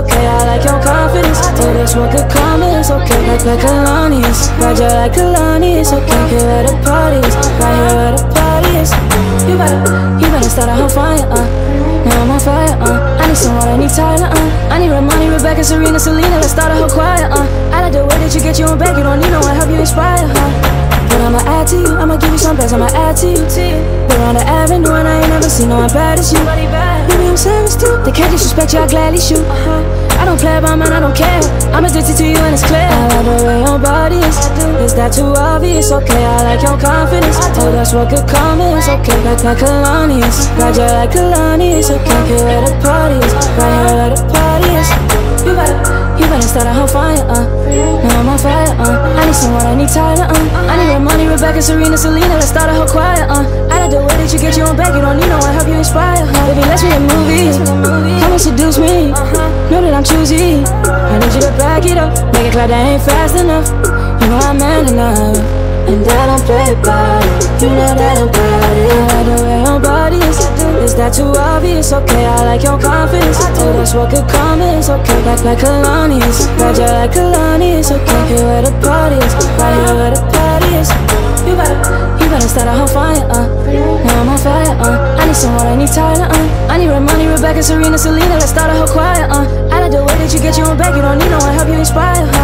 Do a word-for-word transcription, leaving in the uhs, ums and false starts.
okay. I like your confidence. Oh, that's what could come is okay. Like like Kalani's, ride you like Kalani's, okay. Here at the parties, right here at the parties. You better, you better start a whole fire, uh. Now I'm on fire, uh. I need someone, I need Tyler, uh. I need Ramani, Rebecca, Serena, Selena. Let's start a whole choir, uh. I like the way that you get you on back. You don't need no one, help you inspire, huh? But I'ma add to you, I'ma give you some best, I'ma add to you. We're on the avenue and I ain't never seen no one bad as you. Maybe I'm serious too, they can't disrespect you, I gladly shoot. I don't play about mine, I don't care. I'm addicted to you and it's clear. I like the way your body is, is that too obvious? Okay, I like your confidence. Oh, that's what could come is okay. Like like Kalani's, ride you like Kalani's, okay. Here at the parties, right here at the parties. You better, you better start a whole fire, uh. Now I'm on fire, uh. I need someone, I need Tyler, uh. I need Ramani, Rebecca, Serena, Selena. Let's start a whole choir, uh. I like the way that you get you on back. You don't need no one, help you inspire, huh? Baby, let's make a movie. Come and seduce me. Know that I'm choosy. I need you to back it up. Make it clap, that ain't fast enough. You know I'm man enough, and that I'm played by. You know that I'm proud of it. I like the way your body is. Is that too obvious? Okay, I like your confidence. Oh, that's what could come is okay. Like like Kalani's, ride you like Kalani's, okay. Here at the parties, right here at the parties. You better, you better start a whole fire, uh. Now I'm on fire, uh. I need someone, I need Tyler, uh. I need Ramani, Rebecca, Serena, Selena. Let's start a whole choir, uh. I like the way that you get you on back. You don't need no one, help you inspire, huh?